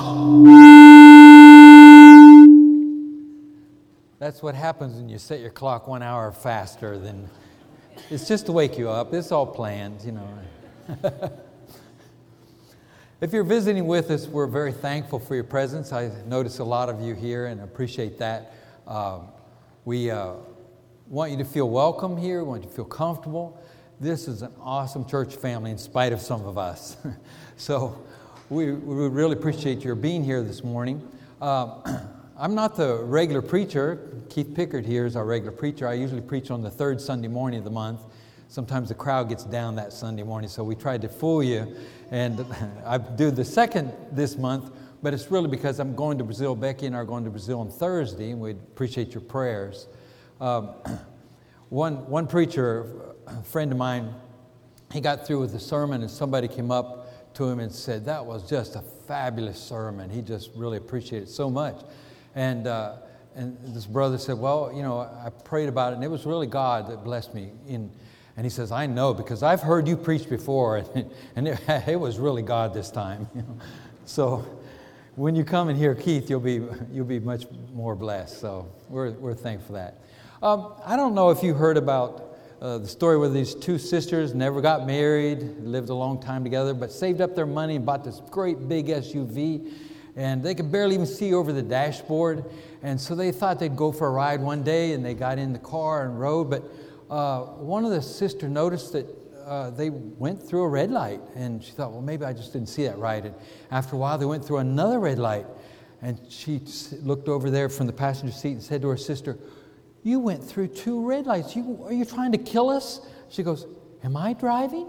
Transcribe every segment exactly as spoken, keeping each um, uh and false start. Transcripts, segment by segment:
That's what happens when you set your clock one hour faster than... It's just to wake you up. It's all planned, you know. If you're visiting with us, we're very thankful for your presence. I notice a lot of you here and appreciate that. Uh, we uh, want you to feel welcome here. We want you to feel comfortable. This is an awesome church family in spite of some of us. So we, we really appreciate your being here this morning. Uh, I'm not the regular preacher. Keith Pickard here is our regular preacher. I usually preach on the third Sunday morning of the month. Sometimes the crowd gets down that Sunday morning, so we tried to fool you. And I do the second this month, but it's really because I'm going to Brazil. Becky and I are going to Brazil on Thursday, and we'd appreciate your prayers. Um, one, one preacher, a friend of mine, he got through with the sermon, and somebody came up to him and said, "That was just a fabulous sermon." He just really appreciated it so much. And uh, and this brother said, "Well, you know, I prayed about it, and it was really God that blessed me." In, and he says, "I know, because I've heard you preach before, and, and it, it was really God this time." You know? So when you come and hear Keith, you'll be you'll be much more blessed. So we're we're thankful for that. Um, I don't know if you heard about uh, the story where these two sisters never got married, lived a long time together, but saved up their money and bought this great big S U V. And they could barely even see over the dashboard. And so they thought they'd go for a ride one day, and they got in the car and rode. But uh, one of the sisters noticed that uh, they went through a red light. And she thought, well, maybe I just didn't see that right. And after a while, they went through another red light. And she looked over there from the passenger seat and said to her sister, "You went through two red lights. You, are you trying to kill us?" She goes, "Am I driving?"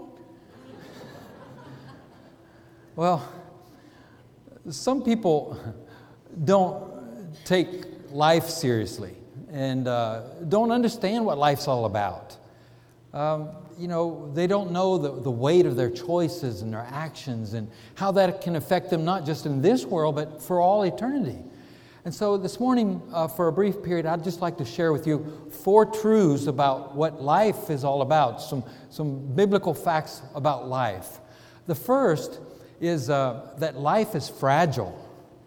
Well, some people don't take life seriously and uh, don't understand what life's all about. Um, you know, they don't know the, the weight of their choices and their actions and how that can affect them not just in this world, but for all eternity. And so this morning, uh, for a brief period, I'd just like to share with you four truths about what life is all about, some, some biblical facts about life. The first is uh, that life is fragile.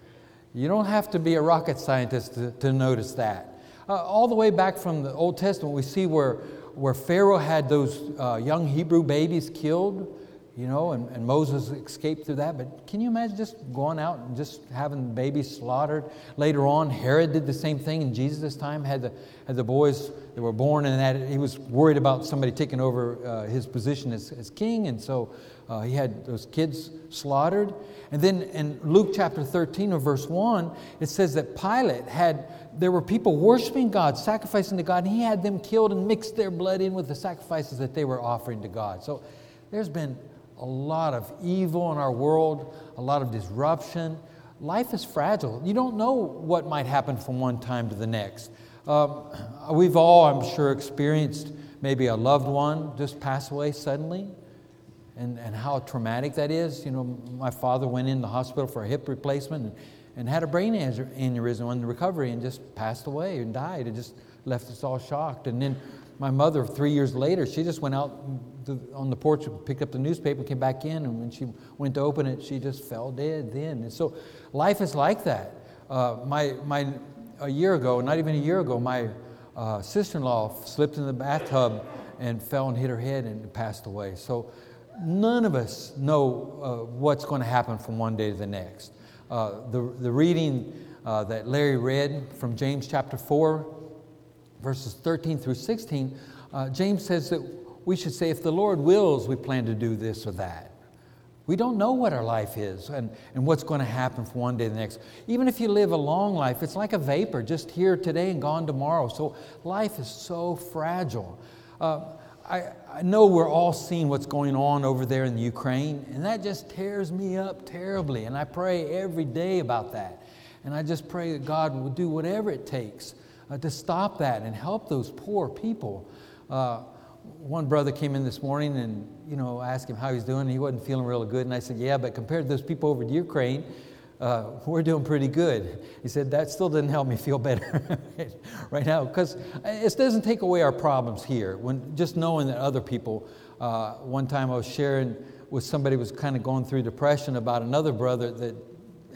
You don't have to be a rocket scientist to, to notice that. Uh, all the way back from the Old Testament, we see where, where Pharaoh had those uh, young Hebrew babies killed, you know, and, and Moses escaped through that. But can you imagine just going out and just having babies slaughtered? Later on, Herod did the same thing in Jesus' time, had the, had the boys that were born, and that he was worried about somebody taking over uh, his position as, as king, and so uh, he had those kids slaughtered. And then in Luke chapter thirteen or verse one, it says that Pilate had, there were people worshiping God, sacrificing to God, and he had them killed and mixed their blood in with the sacrifices that they were offering to God. So there's been a lot of evil in our world, a lot of disruption. Life is fragile. You don't know what might happen from one time to the next. Um, we've all, I'm sure, experienced maybe a loved one just pass away suddenly, and, and how traumatic that is. You know, my father went in the hospital for a hip replacement and, and had a brain aneurysm in recovery and just passed away and died. It just left us all shocked. And then my mother, three years later, she just went out to, on the porch and picked up the newspaper, came back in, and when she went to open it, she just fell dead then. And so life is like that. Uh, my my a year ago, not even a year ago, my uh, sister-in-law slipped in the bathtub and fell and hit her head and passed away. So none of us know uh, what's going to happen from one day to the next. Uh, the the reading uh, that Larry read from James chapter four, verses thirteen through sixteen, uh, James says that we should say, if the Lord wills, we plan to do this or that. We don't know what our life is and, and what's going to happen from one day to the next. Even if you live a long life, it's like a vapor, just here today and gone tomorrow. So life is so fragile. Uh, I, I know we're all seeing what's going on over there in the Ukraine, and that just tears me up terribly. And I pray every day about that. And I just pray that God will do whatever it takes uh, to stop that and help those poor people. Uh, One brother came in this morning and, you know, asked him how he's doing. He wasn't feeling real good. And I said, yeah, but compared to those people over in Ukraine, uh, we're doing pretty good. He said, that still didn't help me feel better right now. Because it doesn't take away our problems here. When just knowing that other people, uh, one time I was sharing with somebody who was kind of going through depression about another brother that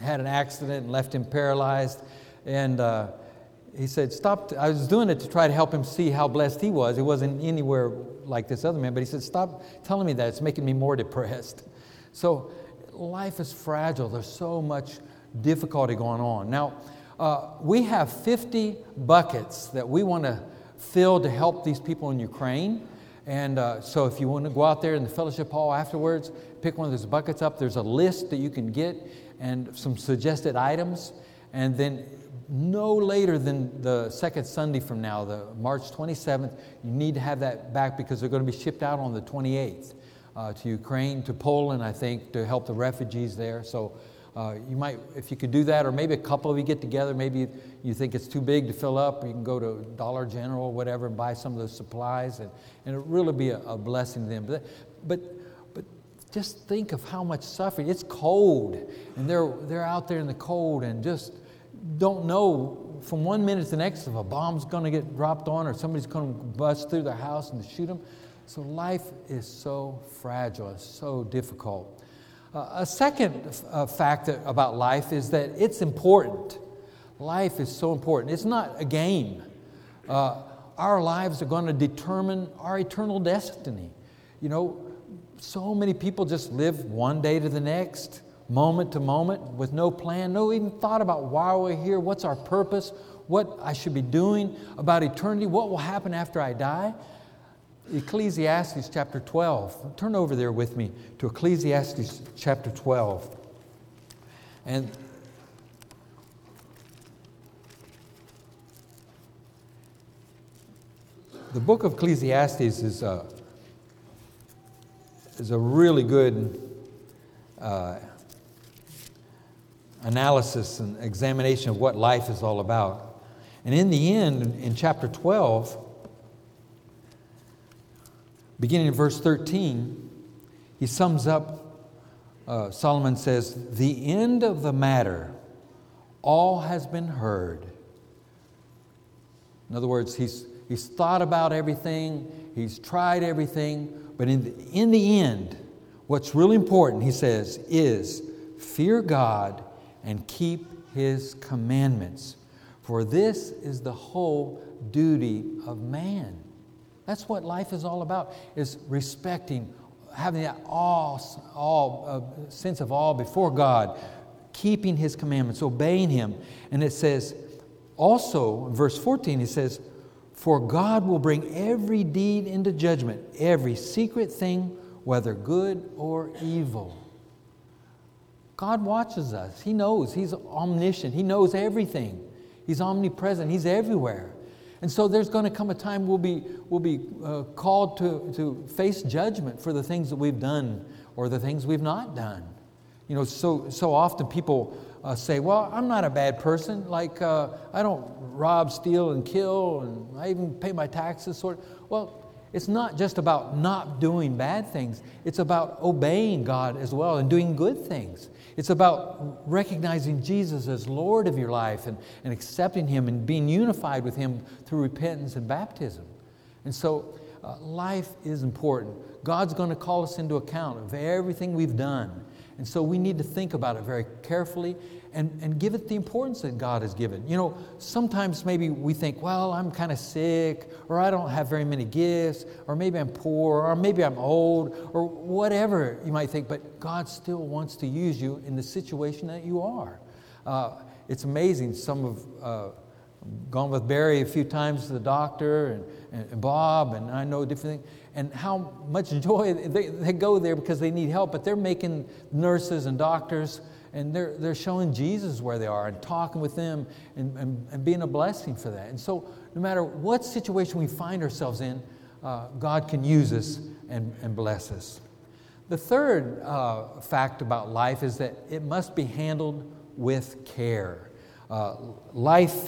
had an accident and left him paralyzed. And uh, he said, stop. I was doing it to try to help him see how blessed he was. He wasn't anywhere like this other man, but he said, stop telling me that. It's making me more depressed. So life is fragile. There's so much difficulty going on. Now, uh, we have fifty buckets that we want to fill to help these people in Ukraine. And uh, so if you want to go out there in the fellowship hall afterwards, pick one of those buckets up. There's a list that you can get and some suggested items. And then no later than the second Sunday from now, the March twenty-seventh, you need to have that back because they're going to be shipped out on the twenty-eighth uh, to Ukraine, to Poland, I think, to help the refugees there. So uh, you might, if you could do that, or maybe a couple of you get together, maybe you think it's too big to fill up, you can go to Dollar General or whatever and buy some of those supplies, and, and it'll really be a, a blessing to them. But, but but just think of how much suffering. It's cold, and they're they're out there in the cold and just don't know from one minute to the next if a bomb's going to get dropped on or somebody's going to bust through their house and shoot them. So life is so fragile, it's so difficult. Uh, a second uh, fact about life is that it's important. Life is so important. It's not a game. Uh, our lives are going to determine our eternal destiny. You know, so many people just live one day to the next, moment to moment, with no plan, no even thought about why we're here, what's our purpose, what I should be doing about eternity, what will happen after I die. Ecclesiastes chapter twelve. Turn over there with me to Ecclesiastes chapter twelve. And the book of Ecclesiastes is a, is a really good uh, analysis and examination of what life is all about. And in the end, in chapter twelve, beginning in verse thirteen, he sums up, uh, Solomon says, the end of the matter, all has been heard. In other words, he's, he's thought about everything, he's tried everything, but in the, in the end, what's really important, he says, is fear God and keep His commandments. For this is the whole duty of man. That's what life is all about, is respecting, having that awe, awe, uh, sense of awe before God, keeping His commandments, obeying Him. And it says, also, in verse fourteen, it says, for God will bring every deed into judgment, every secret thing, whether good or evil. God watches us. He knows. He's omniscient. He knows everything. He's omnipresent. He's everywhere. And so there's going to come a time we'll be, we'll be uh, called to, to face judgment for the things that we've done or the things we've not done. You know, so, so often people uh, say, well, I'm not a bad person. Like, uh, I don't rob, steal, and kill, and I even pay my taxes. Sort of. Well, it's not just about not doing bad things. It's about obeying God as well and doing good things. It's about recognizing Jesus as Lord of your life and, and accepting Him and being unified with Him through repentance and baptism. And so uh, life is important. God's going to call us into account of everything we've done. And so we need to think about it very carefully and, and give it the importance that God has given. You know, sometimes maybe we think, well, I'm kind of sick, or I don't have very many gifts, or maybe I'm poor, or maybe I'm old, or whatever you might think, but God still wants to use you in the situation that you are. Uh, it's amazing. Some have uh, gone with Barry a few times to the doctor, and, and, and Bob, and I know different things, and how much joy they, they go there because they need help, but they're making nurses and doctors, and they're they're showing Jesus where they are and talking with them and, and, and being a blessing for that. And so no matter what situation we find ourselves in, uh, God can use us and, and bless us. The third uh, fact about life is that it must be handled with care. Uh, life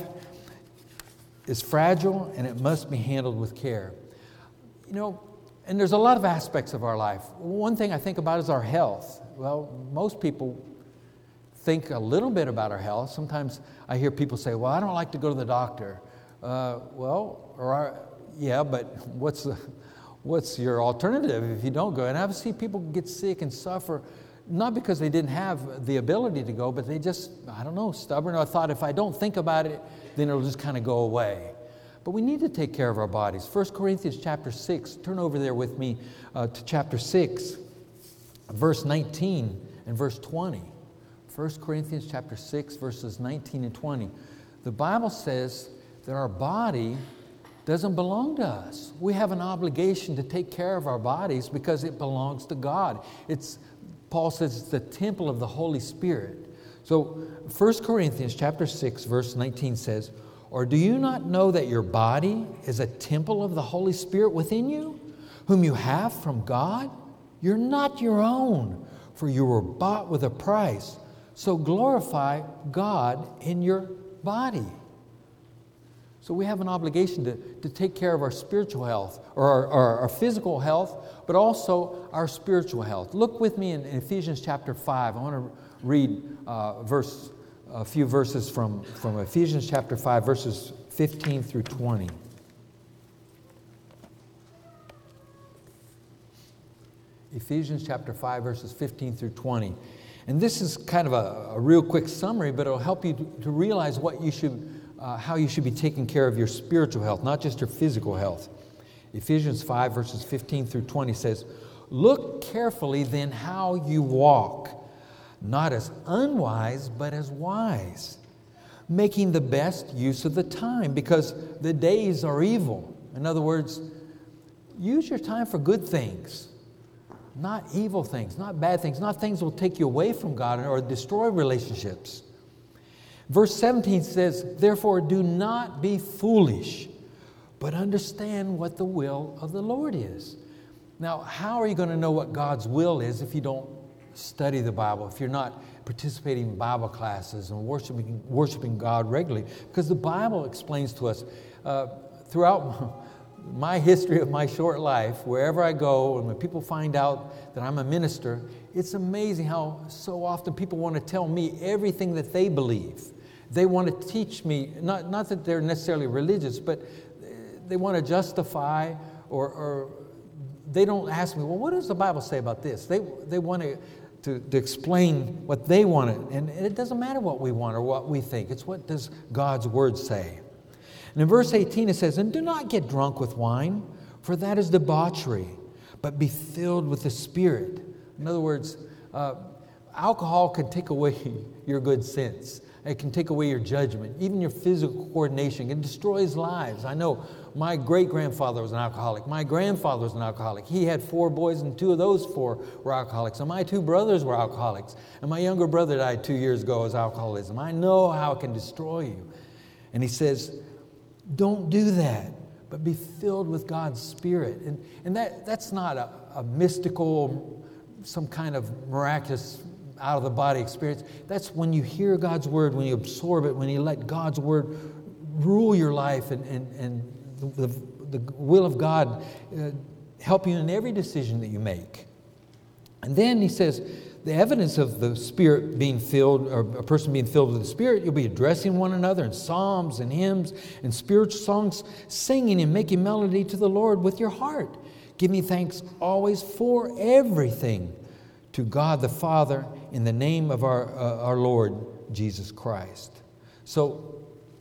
is fragile and it must be handled with care. You know, and there's a lot of aspects of our life. One thing I think about is our health. Well, most people think a little bit about our health. Sometimes I hear people say, well, I don't like to go to the doctor. Uh, well, or our, yeah, but what's the, what's your alternative if you don't go? And I see people get sick and suffer Not because they didn't have the ability to go, but they just, I don't know, stubborn, or thought if I don't think about it, then it'll just kind of go away. But we need to take care of our bodies. First Corinthians chapter six, turn over there with me uh, to chapter six, verse nineteen and verse twenty. First Corinthians chapter six, verses nineteen and twenty. The Bible says that our body doesn't belong to us. We have an obligation to take care of our bodies because it belongs to God. It's, Paul says it's the temple of the Holy Spirit. So First Corinthians chapter six, verse nineteen says, "Or do you not know that your body is a temple of the Holy Spirit within you, whom you have from God? You're not your own, for you were bought with a price. So glorify God in your body." So we have an obligation to, to take care of our spiritual health, or our, our, our physical health, but also our spiritual health. Look with me in, in Ephesians chapter five. I want to read uh, verse, a few verses from, from Ephesians chapter five, verses fifteen through twenty. Ephesians chapter five, verses fifteen through twenty. And this is kind of a, a real quick summary, but it'll help you to, to realize what you should, uh, how you should be taking care of your spiritual health, not just your physical health. Ephesians five, verses fifteen through twenty says, "Look carefully then how you walk, not as unwise, but as wise, making the best use of the time, because the days are evil." In other words, use your time for good things. Not evil things, not bad things, not things that will take you away from God or destroy relationships. Verse seventeen says, "Therefore do not be foolish, but understand what the will of the Lord is." Now, how are you going to know what God's will is if you don't study the Bible, if you're not participating in Bible classes and worshiping, worshiping God regularly? Because the Bible explains to us uh, throughout my history of my short life, wherever I go, and when people find out that I'm a minister, it's amazing how so often people want to tell me everything that they believe. They want to teach me, not, not that they're necessarily religious, but they want to justify, or, or they don't ask me, well, what does the Bible say about this? They, they want to, to, to explain what they want, and it doesn't matter what we want or what we think. It's what does God's Word say. And in verse eighteen it says, "And do not get drunk with wine, for that is debauchery, but be filled with the Spirit." In other words, uh, alcohol can take away your good sense. It can take away your judgment, even your physical coordination. It destroys lives. I know my great-grandfather was an alcoholic. My grandfather was an alcoholic. He had four boys, and two of those four were alcoholics. And my two brothers were alcoholics. And my younger brother died two years ago as alcoholism. I know how it can destroy you. And he says, don't do that, but be filled with God's Spirit. And, and that, that's not a, a mystical, some kind of miraculous, out-of-the-body experience. That's when you hear God's Word, when you absorb it, when you let God's Word rule your life, and, and, and the, the will of God uh, help you in every decision that you make. And then he says, the evidence of the Spirit being filled, or a person being filled with the Spirit, you'll be addressing one another in psalms and hymns and spiritual songs, singing and making melody to the Lord with your heart, giving thanks always for everything to God the Father in the name of our, uh, our Lord Jesus Christ. So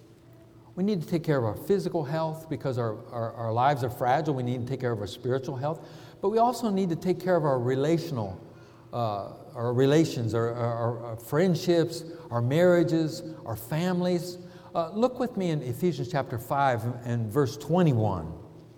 we need to take care of our physical health because our, our, our lives are fragile. We need to take care of our spiritual health. But we also need to take care of our relational uh, our relations, our, our, our friendships, our marriages, our families. Uh, look with me in Ephesians chapter five and verse twenty-one.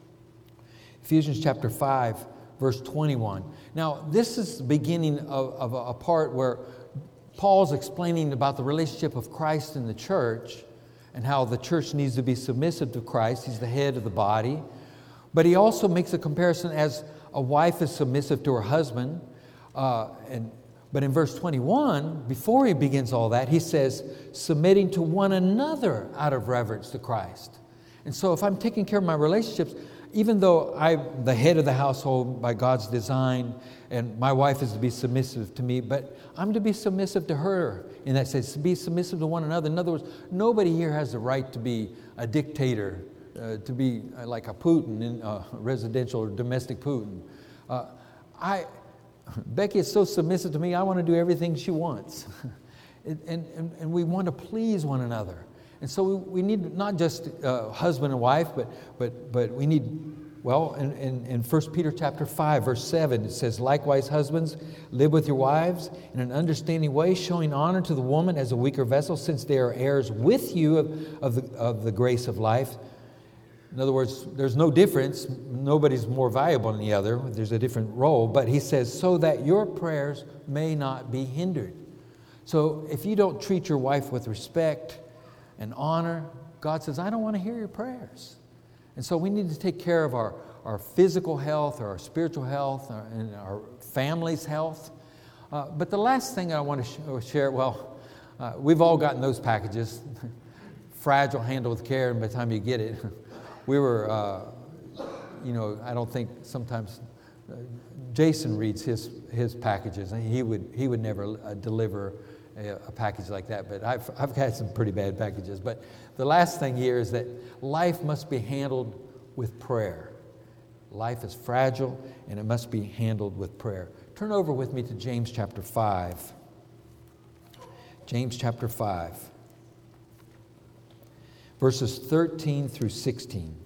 Ephesians chapter five, verse twenty-one. Now, this is the beginning of, of a, a part where Paul's explaining about the relationship of Christ and the church and how the church needs to be submissive to Christ. He's the head of the body. But he also makes a comparison as a wife is submissive to her husband. Uh, and But in verse twenty-one, before he begins all that, he says, submitting to one another out of reverence to Christ. And so if I'm taking care of my relationships, even though I'm the head of the household by God's design, and my wife is to be submissive to me, but I'm to be submissive to her in that sense, to be submissive to one another. In other words, nobody here has the right to be a dictator, uh, to be like a Putin, in, uh, residential or domestic Putin. Uh, I... Becky is so submissive to me, I want to do everything she wants. and, and, and we want to please one another. And so we, we need not just uh, husband and wife, but, but, but we need, well, in, in, in First Peter chapter five, verse seven, it says, likewise, husbands, live with your wives in an understanding way, showing honor to the woman as a weaker vessel, since they are heirs with you of, of, the, of the grace of life. In other words, there's no difference. Nobody's more valuable than the other. There's a different role. But he says, so that your prayers may not be hindered. So if you don't treat your wife with respect and honor, God says, I don't want to hear your prayers. And so we need to take care of our, our physical health, our spiritual health, our, and our family's health. Uh, but the last thing I want to sh- share, well, uh, we've all gotten those packages. Fragile, handle with care, and by the time you get it, we were, uh, you know, I don't think sometimes uh, Jason reads his his packages, and he would he would never uh, deliver a, a package like that. But I've I've had some pretty bad packages. But the last thing here is that life must be handled with prayer. Life is fragile, and it must be handled with prayer. Turn over with me to James chapter five. James chapter five. Verses thirteen through sixteen.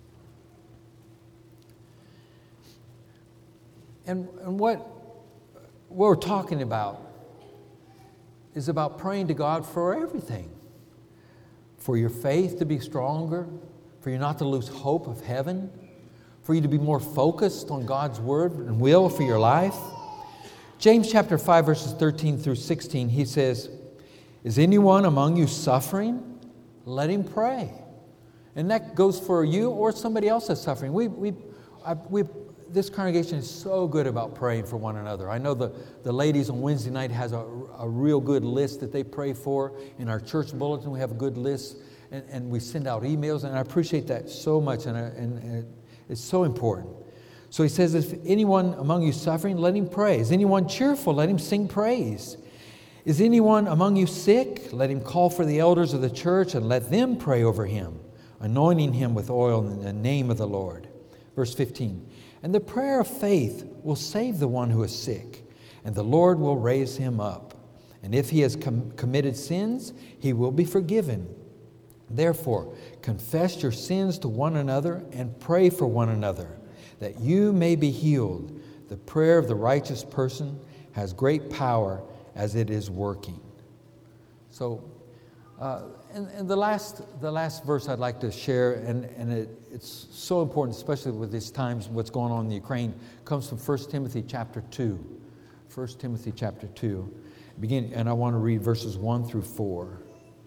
And, and what, what we're talking about is about praying to God for everything. For your faith to be stronger, for you not to lose hope of heaven, for you to be more focused on God's word and will for your life. James chapter five, verses thirteen through sixteen, he says, is anyone among you suffering? Let him pray. And that goes for you or somebody else that's suffering. We, we, I, we, this congregation is so good about praying for one another. I know the, the ladies on Wednesday night has a, a real good list that they pray for. In our church bulletin, we have a good list, and, and we send out emails, and I appreciate that so much, and, I, and, and it's so important. So he says, if anyone among you suffering, let him pray. Is anyone cheerful? Let him sing praise. Is anyone among you sick? Let him call for the elders of the church and let them pray over him, anointing him with oil in the name of the Lord. Verse fifteen, and the prayer of faith will save the one who is sick, and the Lord will raise him up. And if he has com- committed sins, he will be forgiven. Therefore, confess your sins to one another and pray for one another, that you may be healed. The prayer of the righteous person has great power as it is working. So, uh, and, and the last the last verse I'd like to share, and, and it, it's so important, especially with these times, what's going on in the Ukraine, comes from First Timothy chapter two. First Timothy chapter two. Begin, and I want to read verses one through four.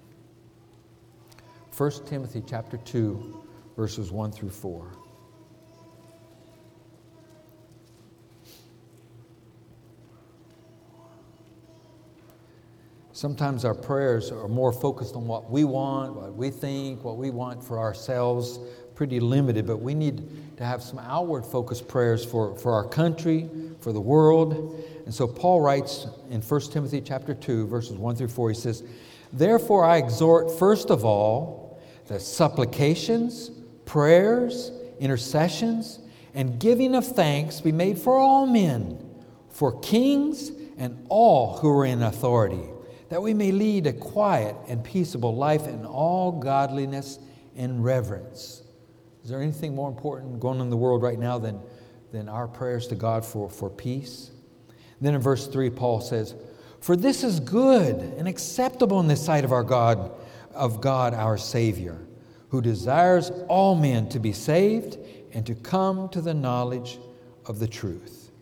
First Timothy chapter two, verses one through four. Sometimes our prayers are more focused on what we want, what we think, what we want for ourselves, pretty limited, but we need to have some outward focused prayers for, for our country, for the world. And so Paul writes in First Timothy chapter two, verses one through four, he says, therefore I exhort first of all that supplications, prayers, intercessions, and giving of thanks be made for all men, for kings and all who are in authority, that we may lead a quiet and peaceable life in all godliness and reverence. Is there anything more important going on in the world right now than, than our prayers to God for, for peace? And then in verse three, Paul says, for this is good and acceptable in the sight of our God, of God our Savior, who desires all men to be saved and to come to the knowledge of the truth.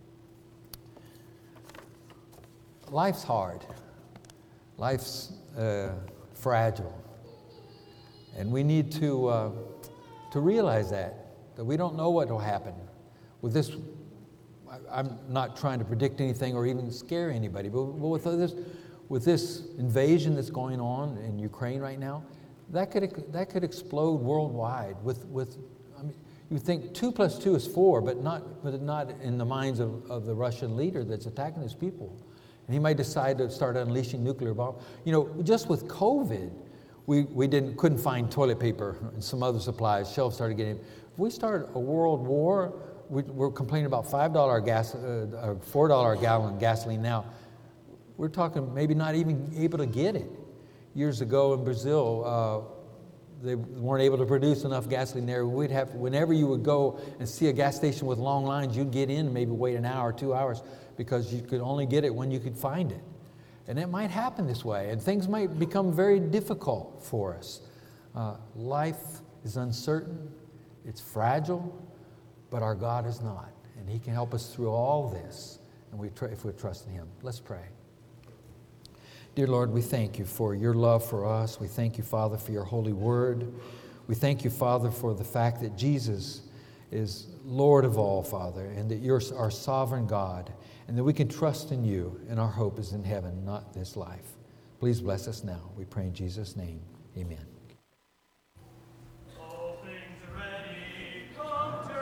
Life's hard. Life's uh, fragile, and we need to uh, to realize that that we don't know what will happen with this. I, I'm not trying to predict anything or even scare anybody, but with this with this invasion that's going on in Ukraine right now, that could that could explode worldwide. With with I mean, you think two plus two is four, but not but not in the minds of, of the Russian leader that's attacking his people. And he might decide to start unleashing nuclear bombs. You know, just with COVID, we, we didn't couldn't find toilet paper and some other supplies. Shelves started getting. If we start a world war, we, we're complaining about five dollars gas, uh, or four dollars a gallon gasoline now. We're talking maybe not even able to get it. Years ago in Brazil, uh, they weren't able to produce enough gasoline there. We'd have, whenever you would go and see a gas station with long lines, you'd get in and maybe wait an hour, two hours, because you could only get it when you could find it. And it might happen this way, and things might become very difficult for us. Uh, life is uncertain, it's fragile, but our God is not. And He can help us through all this, and we tr- if we trust in Him. Let's pray. Dear Lord, we thank you for your love for us. We thank you, Father, for your holy word. We thank you, Father, for the fact that Jesus is Lord of all, Father, and that you're our sovereign God, and that we can trust in you, and our hope is in heaven, not this life. Please bless us now. We pray in Jesus' name. Amen.